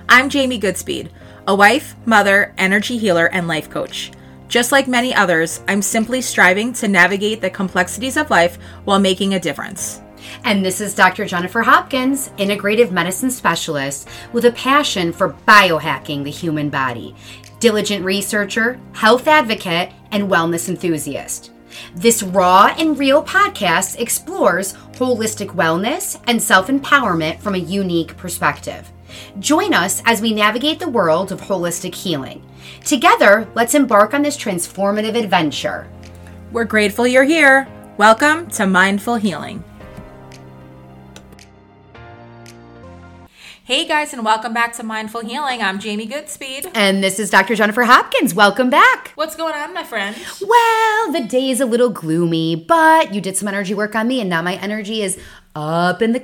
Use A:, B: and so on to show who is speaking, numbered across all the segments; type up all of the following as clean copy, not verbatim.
A: I'm Jamie Goodspeed, a wife, mother, energy healer, and life coach. Just like many others, I'm simply striving to navigate the complexities of life while making a difference.
B: And this is Dr. Jennifer Hopkins, integrative medicine specialist with a passion for biohacking the human body, diligent researcher, health advocate, and wellness enthusiast. This raw and real podcast explores holistic wellness and self-empowerment from a unique perspective. Join us as we navigate the world of holistic healing. Together, let's embark on this transformative adventure.
A: We're grateful you're here. Welcome to Mindful Healing. Hey guys, and welcome back to Mindful Healing. I'm Jamie Goodspeed.
B: And this is Dr. Jennifer Hopkins. Welcome back.
A: What's going on, my friend?
B: Well, the day is a little gloomy, but you did some energy work on me, and now my energy is up in the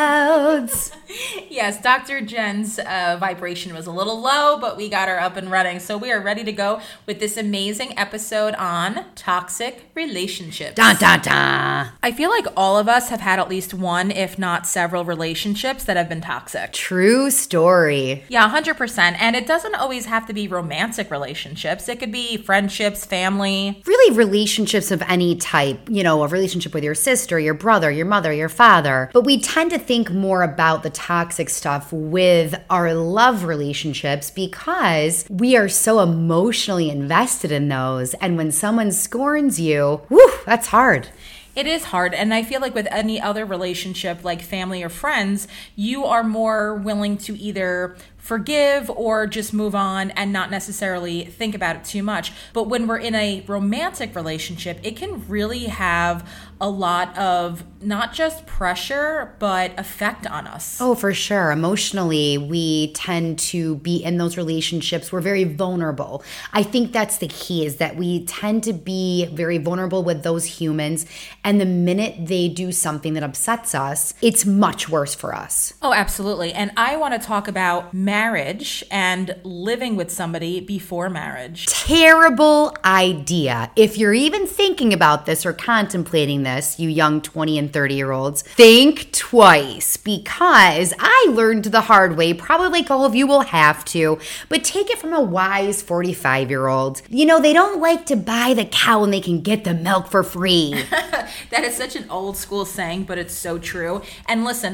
B: clouds.
A: Yes, Dr. Jen's vibration was a little low, but we got her up and running. So we are ready to go with this amazing episode on toxic relationships.
B: Dun, dun, dun.
A: I feel like all of us have had at least one, if not several, relationships that have been toxic.
B: True story.
A: Yeah, 100%. And it doesn't always have to be romantic relationships. It could be friendships, family.
B: Really, relationships of any type. You know, a relationship with your sister, your brother, your mother, your father. But we tend to think more about the toxic stuff with our love relationships because we are so emotionally invested in those. And when someone scorns you, whew, that's hard.
A: It is hard. And I feel like with any other relationship, like family or friends, you are more willing to either forgive or just move on and not necessarily think about it too much. But when we're in a romantic relationship, it can really have a lot of not just pressure, but effect on us.
B: Oh, for sure. Emotionally, we tend to be in those relationships. We're very vulnerable. I think that's the key, is that we tend to be very vulnerable with those humans. And the minute they do something that upsets us, it's much worse for us.
A: Oh, absolutely. And I want to talk about marriage and living with somebody before marriage.
B: Terrible idea. If you're even thinking about this or contemplating this, you young 20 and 30-year-olds, think twice, because I learned the hard way, probably like all of you will have to, but take it from a wise 45-year-old. You know, they don't like to buy the cow when they can get the milk for free.
A: That is such an old school saying, but it's so true. And listen,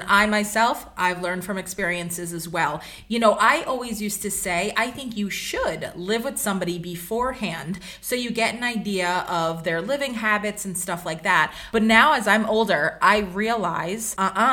A: I've learned from experiences as well. You know, I always used to say, I think you should live with somebody beforehand so you get an idea of their living habits and stuff like that. But now as I'm older, I realize,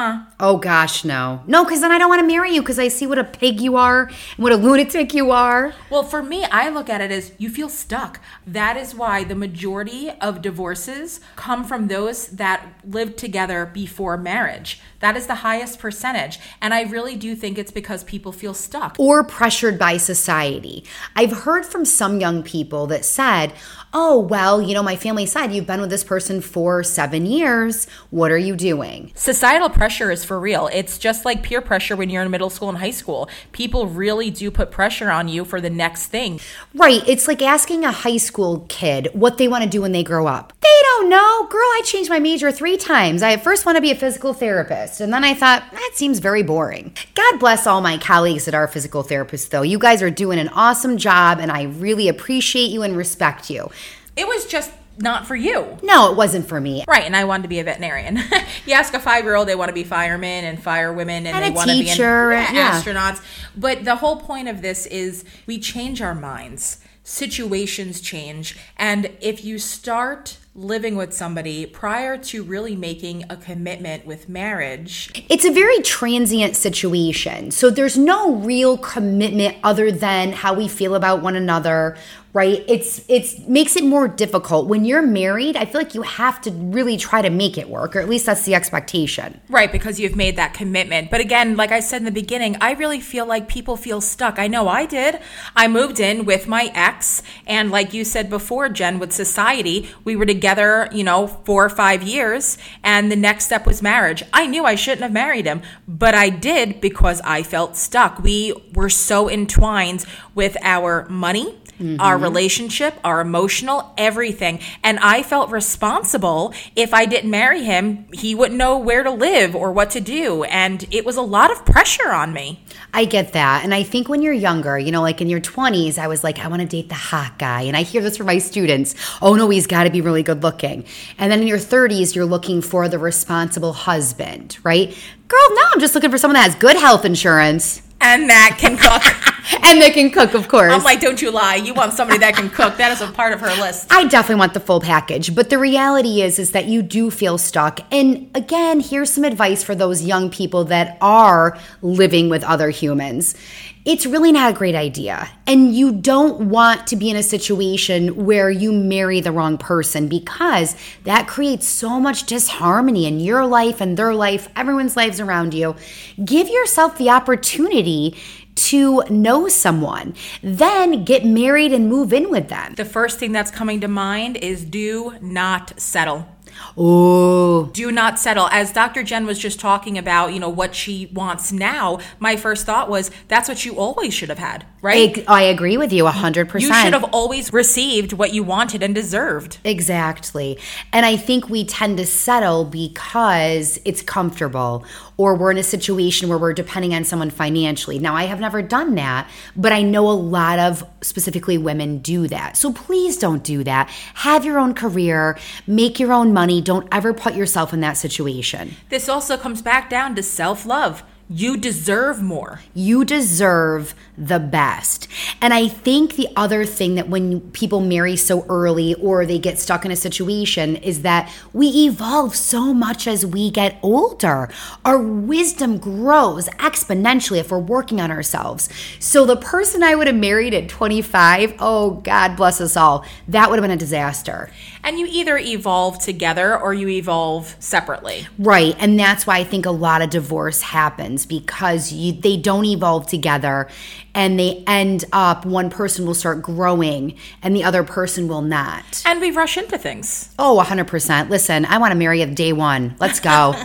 B: Oh gosh, no. No, because then I don't want to marry you because I see what a pig you are and what a lunatic you are.
A: Well, for me, I look at it as you feel stuck. That is why the majority of divorces come from those that lived together before marriage. That is the highest percentage. And I really do think it's because people feel stuck.
B: Or pressured by society. I've heard from some young people that said, oh, well, you know, my family said you've been with this person for 7 years. What are you doing?
A: Societal pressure is for real. It's just like peer pressure when you're in middle school and high school. People really do put pressure on you for the next thing.
B: Right. It's like asking a high school kid what they want to do when they grow up. They don't know. Girl, I changed my major 3 times. I first want to be a physical therapist. And then I thought, that seems very boring. God bless all my colleagues that are physical therapists, though. You guys are doing an awesome job, and I really appreciate you and respect you.
A: It was just not for you.
B: No, it wasn't for me.
A: Right, and I wanted to be a veterinarian. You ask a 5-year-old, they want to be firemen and firewomen, and they want to be astronauts. But the whole point of this is we change our minds. Situations change. And if you start living with somebody prior to really making a commitment with marriage,
B: it's a very transient situation. So there's no real commitment other than how we feel about one another, right? It makes it more difficult. When you're married, I feel like you have to really try to make it work, or at least that's the expectation.
A: Right, because you've made that commitment. But again, like I said in the beginning, I really feel like people feel stuck. I know I did. I moved in with my ex, and like you said before, Jen, with society, we were together, 4 or 5 years, and the next step was marriage. I knew I shouldn't have married him, but I did because I felt stuck. We were so entwined with our money, our relationship, our emotional, everything. And I felt responsible. If I didn't marry him, he wouldn't know where to live or what to do. And it was a lot of pressure on me.
B: I get that. And I think when you're younger, like in your 20s, I was like, I want to date the hot guy. And I hear this from my students. Oh, no, he's got to be really good looking. And then in your 30s, you're looking for the responsible husband, right? Girl, no, I'm just looking for someone that has good health insurance.
A: And that can cook.
B: And that can cook, of course.
A: I'm like, don't you lie. You want somebody that can cook. That is a part of her list.
B: I definitely want the full package. But the reality is that you do feel stuck. And again, here's some advice for those young people that are living with other humans. It's really not a great idea. And you don't want to be in a situation where you marry the wrong person, because that creates so much disharmony in your life and their life, everyone's lives around you. Give yourself the opportunity to know someone, then get married and move in with them.
A: The first thing that's coming to mind is do not settle.
B: Oh,
A: do not settle. As Dr. Jen was just talking about, what she wants now, my first thought was that's what you always should have had, right?
B: I agree with you 100%.
A: You should have always received what you wanted and deserved.
B: Exactly. And I think we tend to settle because it's comfortable, or we're in a situation where we're depending on someone financially. Now, I have never done that, but I know a lot of specifically women do that. So please don't do that. Have your own career, make your own money. Don't ever put yourself in that situation.
A: This also comes back down to self-love. You deserve more.
B: You deserve the best. And I think the other thing that when people marry so early or they get stuck in a situation is that we evolve so much as we get older. Our wisdom grows exponentially if we're working on ourselves. So the person I would have married at 25, oh, God bless us all, that would have been a disaster.
A: And you either evolve together or you evolve separately.
B: Right. And that's why I think a lot of divorce happens, because they don't evolve together, and they end up, one person will start growing and the other person will not.
A: And we rush into things.
B: Oh, 100%. Listen, I want to marry at day one. Let's go.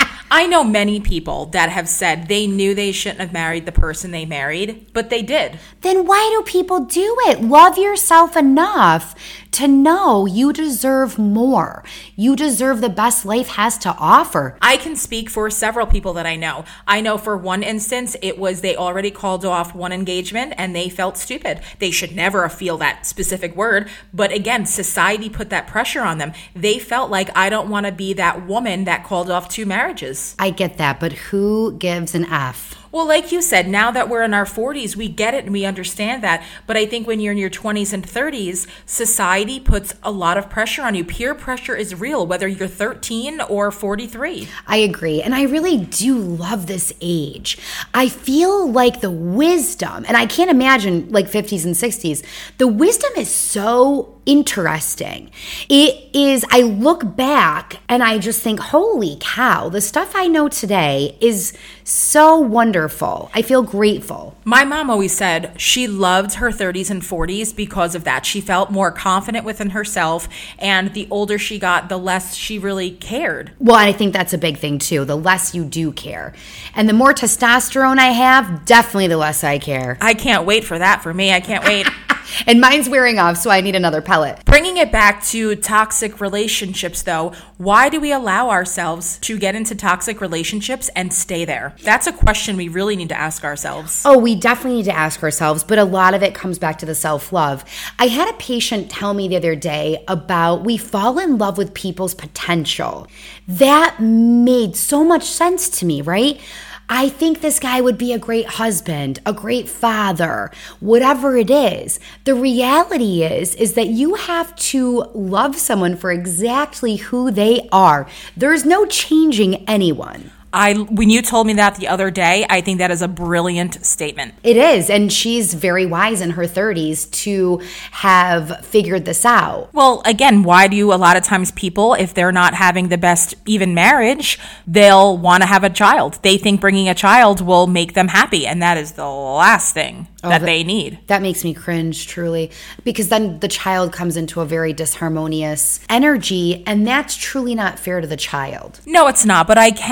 A: I know many people that have said they knew they shouldn't have married the person they married, but they did.
B: Then why do people do it? Love yourself enough to know you deserve more. You deserve the best life has to offer.
A: I can speak for several people that I know. I know for one instance, it was they already called off one engagement and they felt stupid. They should never feel that specific word. But again, society put that pressure on them. They felt like, I don't want to be that woman that called off 2 marriages.
B: I get that, but who gives an F?
A: Well, like you said, now that we're in our 40s, we get it and we understand that. But I think when you're in your 20s and 30s, society puts a lot of pressure on you. Peer pressure is real, whether you're 13 or 43.
B: I agree. And I really do love this age. I feel like the wisdom, and I can't imagine like 50s and 60s, the wisdom is so interesting. It is, I look back and I just think, holy cow, the stuff I know today is so wonderful. I feel grateful.
A: My mom always said she loved her 30s and 40s because of that. She felt more confident within herself, and the older she got, the less she really cared.
B: Well, I think that's a big thing too. The less you do care. And the more testosterone I have, definitely the less I care.
A: I can't wait for that for me. I can't wait.
B: And mine's wearing off, so I need another pellet.
A: Bringing it back to toxic relationships, though, why do we allow ourselves to get into toxic relationships and stay there? That's a question we really need to ask ourselves.
B: Oh, we definitely need to ask ourselves, but a lot of it comes back to the self-love. I had a patient tell me the other day about we fall in love with people's potential. That made so much sense to me, right? I think this guy would be a great husband, a great father, whatever it is. The reality is that you have to love someone for exactly who they are. There's no changing anyone.
A: When you told me that the other day, I think that is a brilliant statement.
B: It is, and she's very wise in her 30s to have figured this out.
A: Well, again, why do a lot of times people, if they're not having the best even marriage, they'll want to have a child? They think bringing a child will make them happy, and that is the last thing that they need.
B: That makes me cringe, truly, because then the child comes into a very disharmonious energy, and that's truly not fair to the child.
A: No, it's not, but I can understand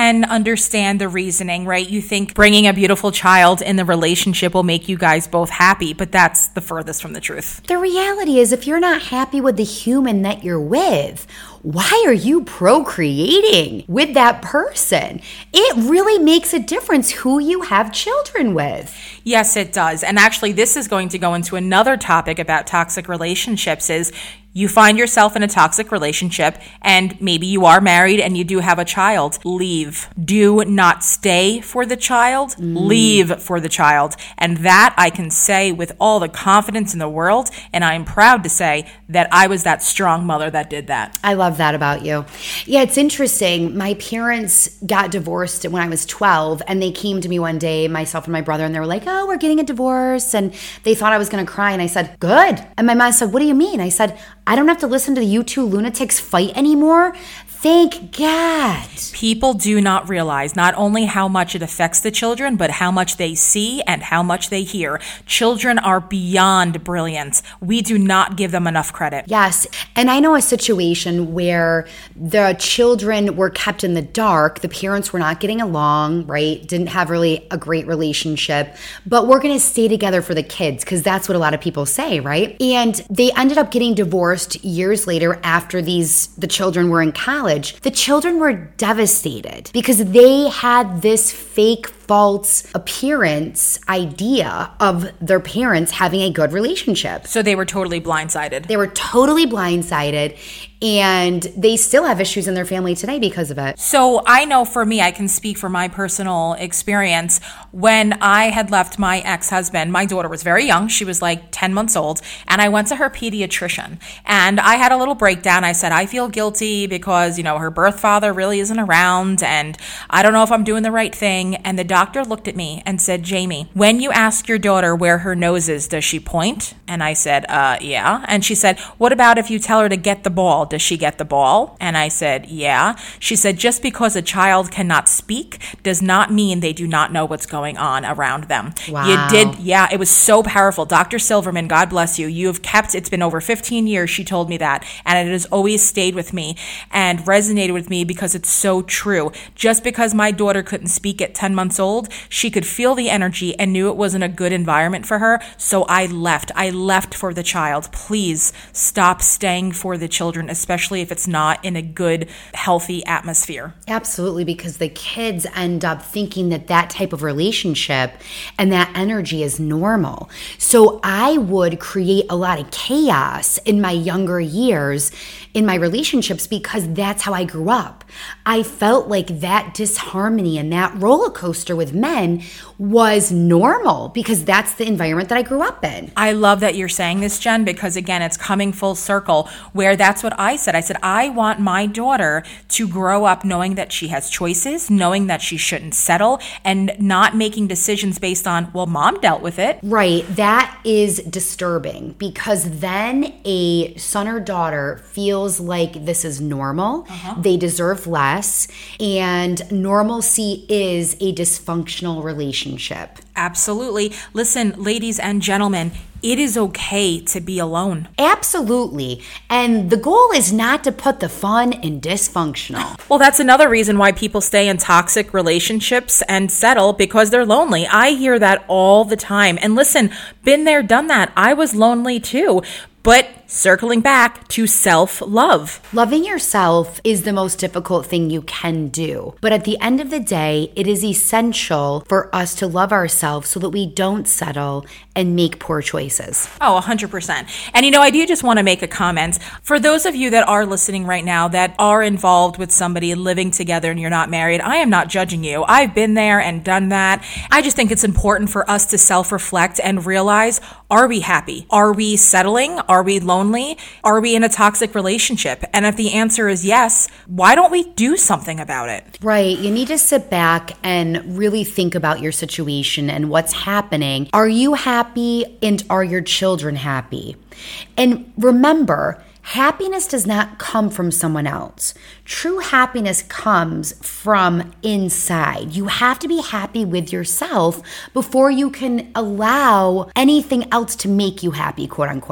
A: understand the reasoning, right? You think bringing a beautiful child in the relationship will make you guys both happy, but that's the furthest from the truth.
B: The reality is, if you're not happy with the human that you're with, why are you procreating with that person? It really makes a difference who you have children with.
A: Yes, it does. And actually, this is going to go into another topic about toxic relationships is you find yourself in a toxic relationship and maybe you are married and you do have a child. Leave. Do not stay for the child. Leave for the child. And that I can say with all the confidence in the world. And I'm proud to say that I was that strong mother that did that.
B: I love that about you. Yeah, it's interesting. My parents got divorced when I was 12 and they came to me one day, myself and my brother, and they were like, oh, we're getting a divorce. And they thought I was going to cry. And I said, good. And my mom said, what do you mean? I said, I don't have to listen to you two lunatics fight anymore. Thank God.
A: People do not realize not only how much it affects the children, but how much they see and how much they hear. Children are beyond brilliant. We do not give them enough credit.
B: Yes. And I know a situation where the children were kept in the dark. The parents were not getting along, right? Didn't have really a great relationship. But we're going to stay together for the kids because that's what a lot of people say, right? And they ended up getting divorced years later after the children were in college. The children were devastated because they had this fake false appearance idea of their parents having a good relationship.
A: So they were totally blindsided.
B: They were totally blindsided, and they still have issues in their family today because of it.
A: So I know for me, I can speak from my personal experience. When I had left my ex-husband, my daughter was very young. She was like 10 months old. And I went to her pediatrician. And I had a little breakdown. I said, I feel guilty because, her birth father really isn't around. And I don't know if I'm doing the right thing. And the doctor looked at me and said, Jamie, when you ask your daughter where her nose is, does she point? And I said, yeah. And she said, what about if you tell her to get the ball? Does she get the ball? And I said, yeah. She said, just because a child cannot speak does not mean they do not know what's going on around them.
B: Wow.
A: You did. Yeah, it was so powerful. Dr. Silverman, God bless you. You have kept, it's been over 15 years. She told me that. And it has always stayed with me and resonated with me because it's so true. Just because my daughter couldn't speak at 10 months old, she could feel the energy and knew it wasn't a good environment for her. So I left. I left for the child. Please stop staying for the children, especially if it's not in a good, healthy atmosphere.
B: Absolutely, because the kids end up thinking that type of relationship and that energy is normal. So I would create a lot of chaos in my younger years in my relationships because that's how I grew up. I felt like that disharmony and that roller coaster with men was normal because that's the environment that I grew up in.
A: I love that you're saying this, Jen, because again, it's coming full circle where that's what I said. I said, I want my daughter to grow up knowing that she has choices, knowing that she shouldn't settle, and not making decisions based on, well, mom dealt with it.
B: Right. That is disturbing because then a son or daughter feels like this is normal. They deserve less. And normalcy is a dysfunctional relationship.
A: Absolutely. Listen, ladies and gentlemen, it is okay to be alone.
B: Absolutely. And the goal is not to put the fun in dysfunctional.
A: Well, that's another reason why people stay in toxic relationships and settle because they're lonely. I hear that all the time. And listen, been there, done that. I was lonely too. But circling back to self-love.
B: Loving yourself is the most difficult thing you can do. But at the end of the day, it is essential for us to love ourselves so that we don't settle and make poor choices.
A: Oh, 100%. And I do just want to make a comment. For those of you that are listening right now that are involved with somebody living together and you're not married, I am not judging you. I've been there and done that. I just think it's important for us to self-reflect and realize, are we happy? Are we settling? Are we lonely? Are we in a toxic relationship? And if the answer is yes, why don't we do something about it?
B: Right. You need to sit back and really think about your situation and what's happening. Are you happy and are your children happy? And remember, happiness does not come from someone else. True happiness comes from inside. You have to be happy with yourself before you can allow anything else to make you happy, quote unquote.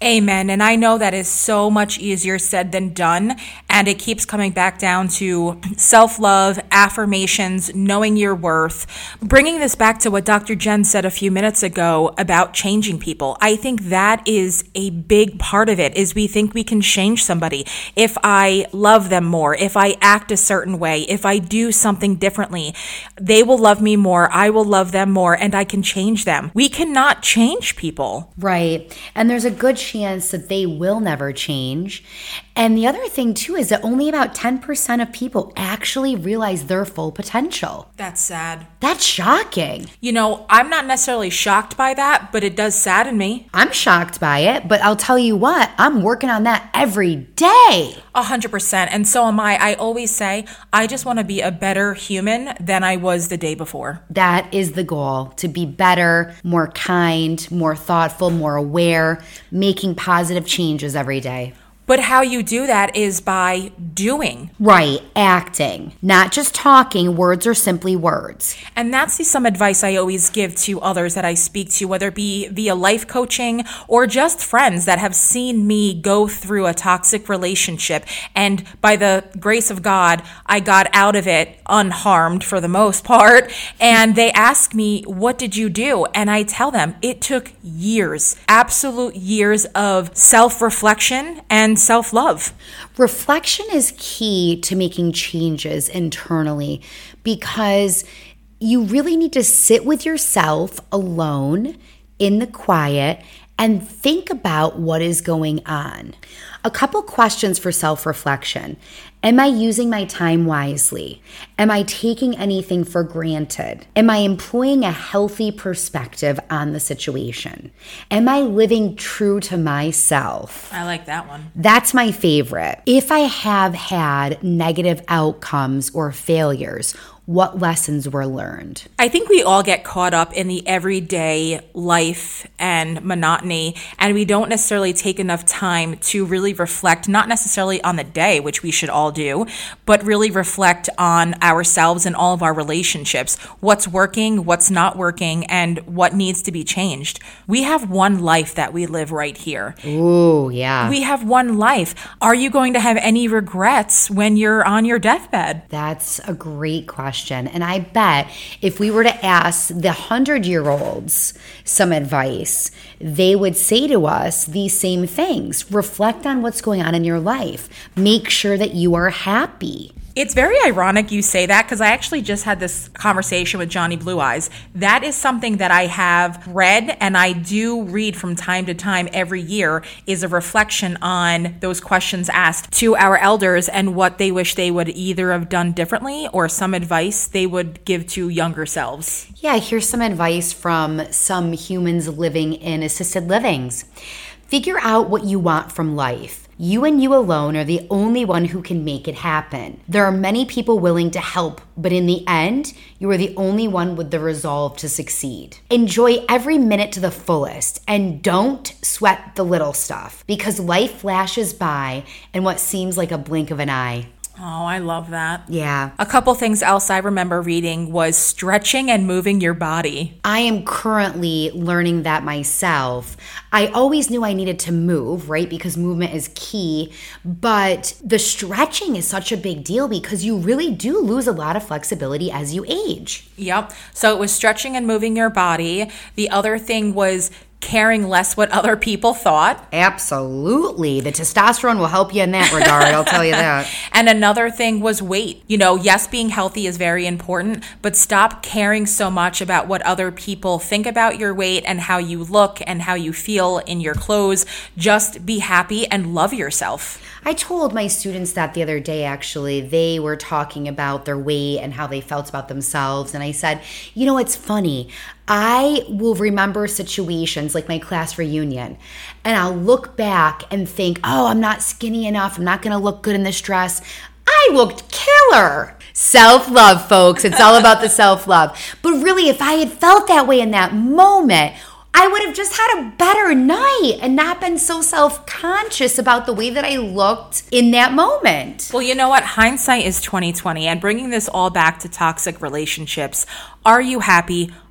A: Amen. And I know that is so much easier said than done. And it keeps coming back down to self-love, affirmations, knowing your worth. Bringing this back to what Dr. Jen said a few minutes ago about changing people. I think that is a big part of it, is we think we can change somebody. If I love them more, if I act a certain way, if I do something differently, they will love me more, I will love them more, and I can change them. We cannot change people.
B: Right. And there's a good chance that they will never change. And the other thing, too, is that only about 10% of people actually realize their full potential.
A: That's sad.
B: That's shocking.
A: You know, I'm not necessarily shocked by that, but it does sadden me.
B: I'm shocked by it, but I'll tell you what, I'm working on that every day.
A: 100%. And so am I. I always say, I just want to be a better human than I was the day before.
B: That is the goal, to be better, more kind, more thoughtful, more aware, making positive changes every day.
A: But how you do that is by doing.
B: Right, acting. Not just talking, words are simply words.
A: And that's some advice I always give to others that I speak to, whether it be via life coaching or just friends that have seen me go through a toxic relationship. And by the grace of God, I got out of it unharmed for the most part. And they ask me, what did you do? And I tell them it took years, absolute years of self-reflection and self-love.
B: Reflection is key to making changes internally, because you really need to sit with yourself alone in the quiet and think about what is going on. A couple questions for self-reflection. Am I using my time wisely? Am I taking anything for granted? Am I employing a healthy perspective on the situation? Am I living true to myself?
A: I like that one.
B: That's my favorite. If I have had negative outcomes or failures, what lessons were learned?
A: I think we all get caught up in the everyday life and monotony, and we don't necessarily take enough time to really reflect, not necessarily on the day, which we should all do, but really reflect on ourselves and all of our relationships, what's working, what's not working, and what needs to be changed. We have one life that we live right here.
B: Ooh, yeah.
A: We have one life. Are you going to have any regrets when you're on your deathbed?
B: That's a great question. And I bet if we were to ask the 100-year-olds some advice, they would say to us these same things. Reflect on what's going on in your life. Make sure that you are happy.
A: It's very ironic you say that, because I actually just had this conversation with Johnny Blue Eyes. That is something that I have read, and I do read from time to time every year, is a reflection on those questions asked to our elders and what they wish they would either have done differently or some advice they would give to younger selves.
B: Yeah, here's some advice from some humans living in assisted livings. Figure out what you want from life. You and you alone are the only one who can make it happen. There are many people willing to help, but in the end, you are the only one with the resolve to succeed. Enjoy every minute to the fullest, and don't sweat the little stuff, because life flashes by in what seems like a blink of an eye.
A: Oh, I love that.
B: Yeah.
A: A couple things else I remember reading was stretching and moving your body.
B: I am currently learning that myself. I always knew I needed to move, right? Because movement is key. But the stretching is such a big deal because you really do lose a lot of flexibility as you age.
A: Yep. So it was stretching and moving your body. The other thing was caring less what other people thought.
B: Absolutely. The testosterone will help you in that regard, I'll tell you that.
A: And another thing was weight. You know, yes, being healthy is very important, but stop caring so much about what other people think about your weight and how you look and how you feel in your clothes. Just be happy and love yourself.
B: I told my students that the other day, actually. They were talking about their weight and how they felt about themselves. And I said, you know, it's funny. I will remember situations like my class reunion, and I'll look back and think, oh, I'm not skinny enough. I'm not going to look good in this dress. I looked killer. Self-love, folks. It's all about the self-love. But really, if I had felt that way in that moment, I would have just had a better night and not been so self-conscious about the way that I looked in that moment.
A: Well, you know what? Hindsight is 20/20, and bringing this all back to toxic relationships. Are you happy?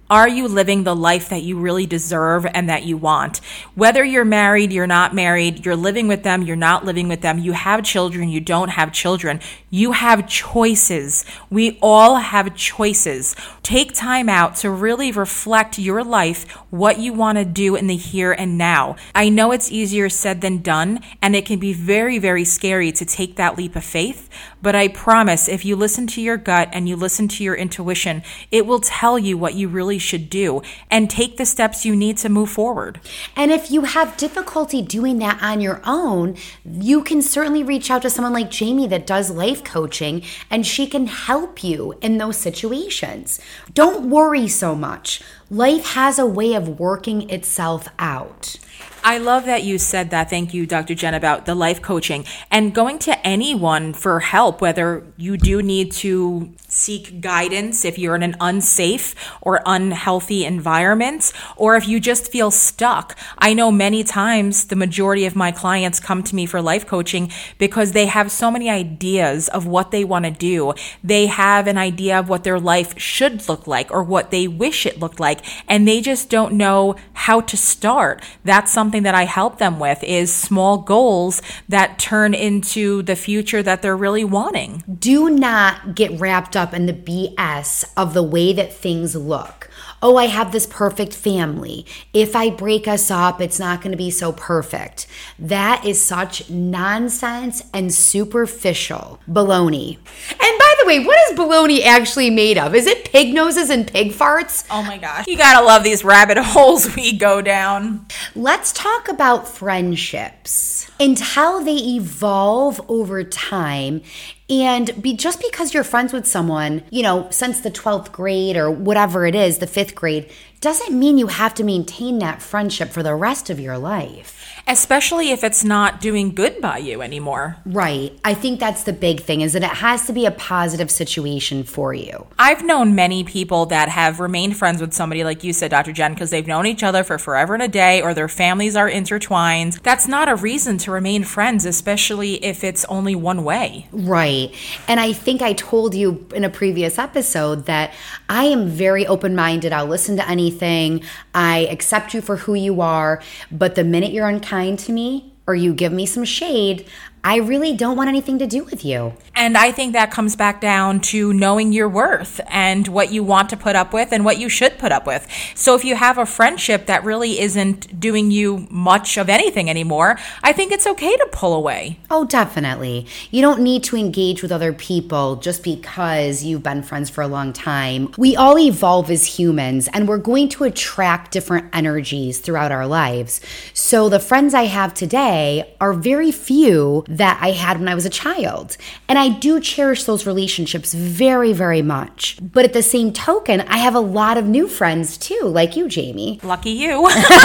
A: Are you living the life that you really deserve and that you want? Whether you're married, you're not married, you're living with them, you're not living with them, you have children, you don't have children, you have choices. We all have choices. Take time out to really reflect your life, what you want to do in the here and now. I know it's easier said than done, and it can be very, very scary to take that leap of faith, but I promise if you listen to your gut and you listen to your intuition, it will tell you what you really should do and take the steps you need to move forward.
B: And if you have difficulty doing that on your own, you can certainly reach out to someone like Jamie that does life coaching, and she can help you in those situations. Don't worry so much. Life has a way of working itself out.
A: I love that you said that. Thank you, Dr. Jen, about the life coaching and going to anyone for help, whether you do need to seek guidance if you're in an unsafe or unhealthy environment, or if you just feel stuck. I know many times the majority of my clients come to me for life coaching because they have so many ideas of what they want to do. They have an idea of what their life should look like or what they wish it looked like, and they just don't know how to start. That's something that I help them with, is small goals that turn into the future that they're really wanting.
B: Do not get wrapped up in the BS of the way that things look. Oh, I have this perfect family. If I break us up, it's not going to be so perfect. That is such nonsense and superficial baloney. And by the way, what is baloney actually made of? Is it pig noses and pig farts?
A: Oh my gosh. You gotta love these rabbit holes we go down.
B: Let's talk about friendships and how they evolve over time. And just because you're friends with someone, since the 12th grade or whatever it is, the 5th grade, doesn't mean you have to maintain that friendship for the rest of your life.
A: Especially if it's not doing good by you anymore.
B: Right. I think that's the big thing, is that it has to be a positive situation for you.
A: I've known many people that have remained friends with somebody, like you said, Dr. Jen, because they've known each other for forever and a day, or their families are intertwined. That's not a reason to remain friends, especially if it's only one way.
B: Right. And I think I told you in a previous episode that I am very open-minded. I'll listen to anything. I accept you for who you are. But the minute you're unkind to me or you give me some shade, I really don't want anything to do with you.
A: And I think that comes back down to knowing your worth and what you want to put up with and what you should put up with. So if you have a friendship that really isn't doing you much of anything anymore, I think it's okay to pull away.
B: Oh, definitely. You don't need to engage with other people just because you've been friends for a long time. We all evolve as humans, and we're going to attract different energies throughout our lives. So the friends I have today are very few that I had when I was a child. And I do cherish those relationships very, very much. But at the same token, I have a lot of new friends too, like you, Jamie.
A: Lucky you.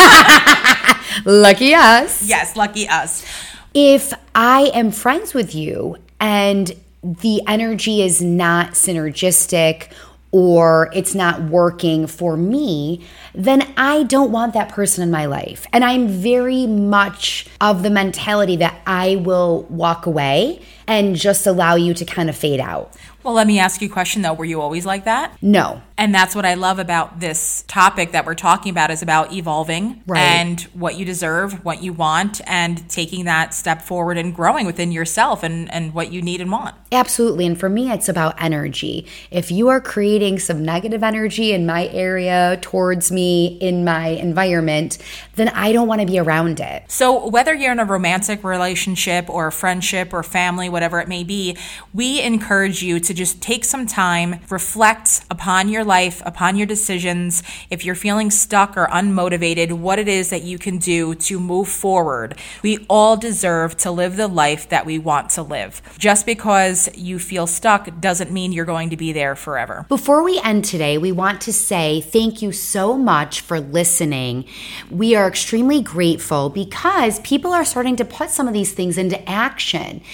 B: Lucky us.
A: Yes, lucky us.
B: If I am friends with you and the energy is not synergistic or it's not working for me, then I don't want that person in my life. And I'm very much of the mentality that I will walk away and just allow you to kind of fade out.
A: Well, let me ask you a question though. Were you always like that?
B: No.
A: And that's what I love about this topic that we're talking about, is about evolving, right, and what you deserve, what you want, and taking that step forward and growing within yourself and what you need and want.
B: Absolutely. And for me, it's about energy. If you are creating some negative energy in my area, towards me, in my environment, then I don't want to be around it.
A: So whether you're in a romantic relationship or a friendship or family, whatever it may be, we encourage you to just take some time, reflect upon your life, upon your decisions. If you're feeling stuck or unmotivated, what it is that you can do to move forward. We all deserve to live the life that we want to live. Just because you feel stuck doesn't mean you're going to be there forever.
B: Before we end today, we want to say thank you so much for listening. We are extremely grateful because people are starting to put some of these things into action. And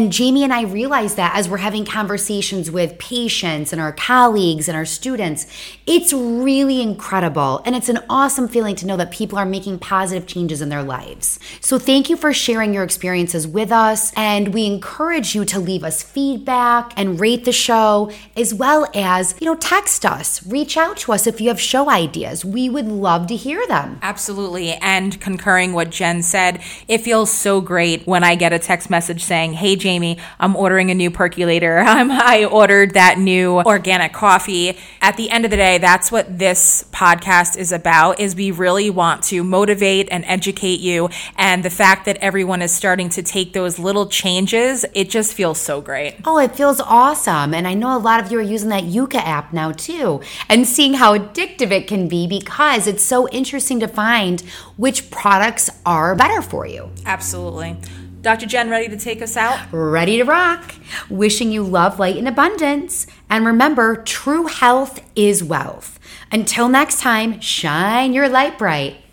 B: And Jamie and I realize that as we're having conversations with patients and our colleagues and our students, it's really incredible. And it's an awesome feeling to know that people are making positive changes in their lives. So thank you for sharing your experiences with us. And we encourage you to leave us feedback and rate the show, as well as, text us, reach out to us if you have show ideas. We would love to hear them.
A: Absolutely. And concurring what Jen said, it feels so great when I get a text message saying, hey, Jamie, I'm ordering a new percolator. I ordered that new organic coffee. At the end of the day, that's what this podcast is about, is we really want to motivate and educate you. And the fact that everyone is starting to take those little changes, it just feels so great.
B: Oh, it feels awesome. And I know a lot of you are using that Yuka app now too, and seeing how addictive it can be, because it's so interesting to find which products are better for you.
A: Absolutely. Dr. Jen, ready to take us out?
B: Ready to rock. Wishing you love, light, and abundance. And remember, true health is wealth. Until next time, shine your light bright.